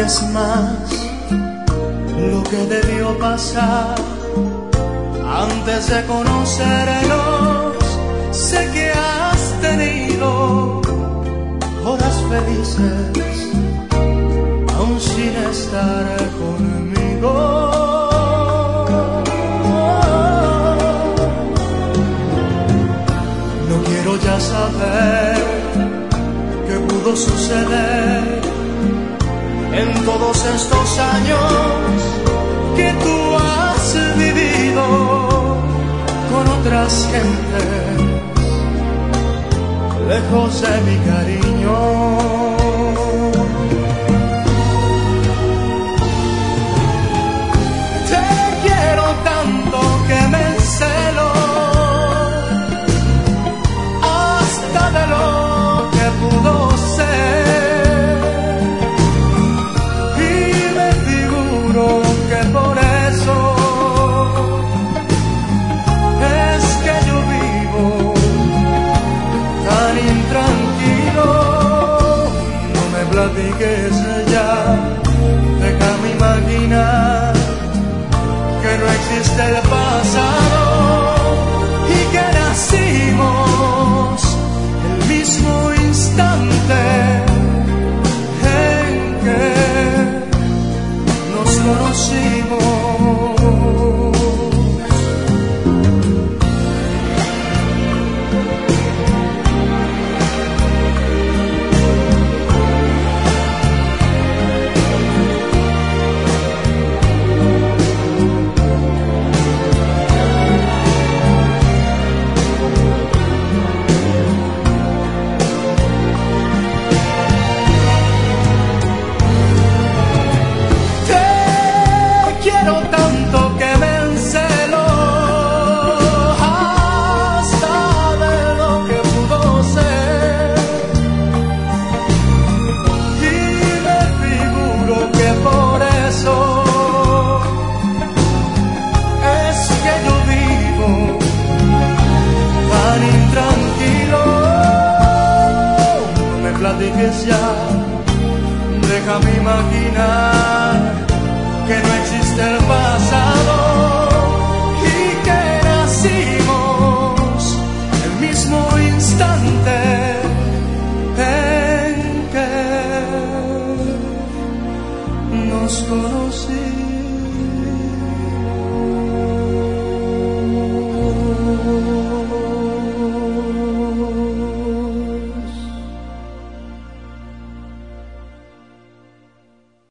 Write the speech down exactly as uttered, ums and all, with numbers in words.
es más lo que debió pasar antes de conocernos. Sé que has tenido horas felices aún sin estar conmigo. No quiero ya saber qué pudo suceder en todos estos años que tú has vivido con otras gentes, lejos de mi cariño. Te quiero tanto que me encelo hasta de lo que pudo ser, y me figuro que por eso es que yo vivo tan intranquilo. No me platiques ya, déjame imaginar que no existe el pasado y que nacimos el mismo instante en que nos conocimos. Platiques ya, déjame imaginar que no existe el pasado y que nacimos el mismo instante en que nos conocimos.